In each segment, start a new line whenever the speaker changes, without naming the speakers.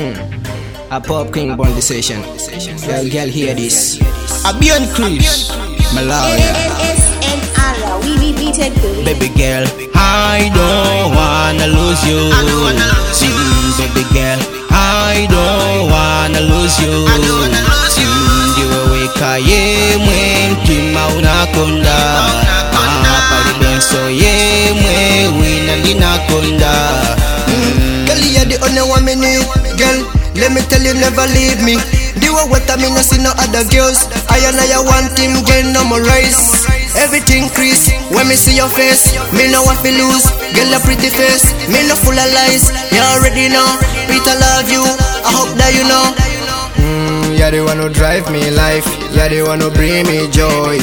A Pop King on the session. Girl, hear this. A Beyond Chris Malaria. Baby girl, I don't wanna lose you. Baby girl, I don't wanna lose you. Ndiwe weka yemwe mtima unakonda. Palibenso yemwe wina linakonda.
Girl, you're the only one me need. Girl, let me tell you, never leave me. Do what I mean, I see no other girls. I want him, girl, no more rise. Everything crease, when me see your face, me no want to lose. Girl, a pretty face, me no full of lies. You already know, Peter love you, I hope that you know. You're the one who drive me life, you're the one who bring me joy.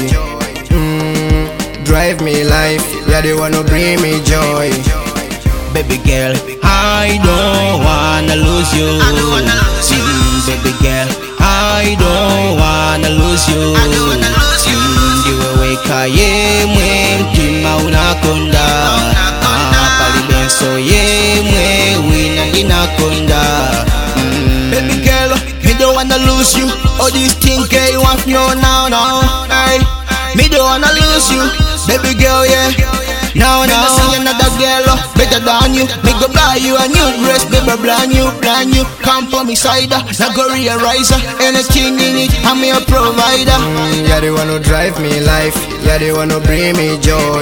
Drive me life, you're the one who bring me joy.
Baby girl, I don't wanna lose you. Baby girl, I don't wanna lose you. Ndiwe weka yemwe mtima unakonda. Palibenso yemwe wina linakonda.
Baby girl, me don't wanna lose you. All these things girl you want no now. Hey, me don't wanna lose you. Baby girl, yeah. Now, see another girl better than you. Me go buy you a new dress, baby, brand new. Come for me side, now go realize anything in it, I'm your provider. You're the one who drive me life, you're the one who bring me joy.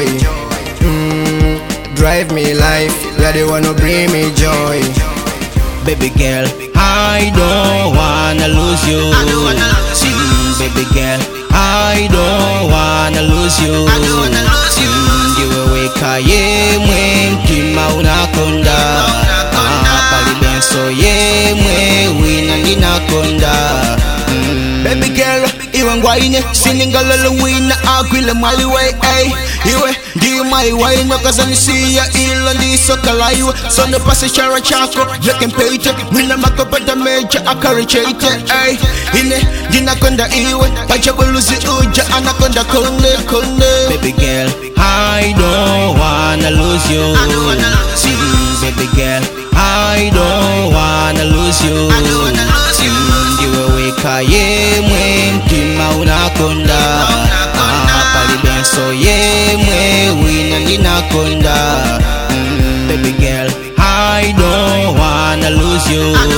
Drive me life, you're the one who bring me joy.
Baby girl, I don't wanna lose you. Baby girl, I don't wanna lose you. Ndiwe weka yemwe mtima unakonda. Palibenso yemwe wina linakonda.
Baby girl, iwe ngwaine siningalala wina akwile mali way ay. Iwe ndi mali way no kazani siya ilo ndi sokala iwe. So no pase chara chako looking payte. Mina makopata meja akarichete ay. Ine dinakonda iwe pacha buluzi uja anakonda konde.
Baby girl, I don't wanna lose you. Baby girl, I don't wanna lose you. Ndiwe weka yemwe mtima unakonda. Palibenso yemwe wina linakonda. Baby girl, I don't wanna lose you.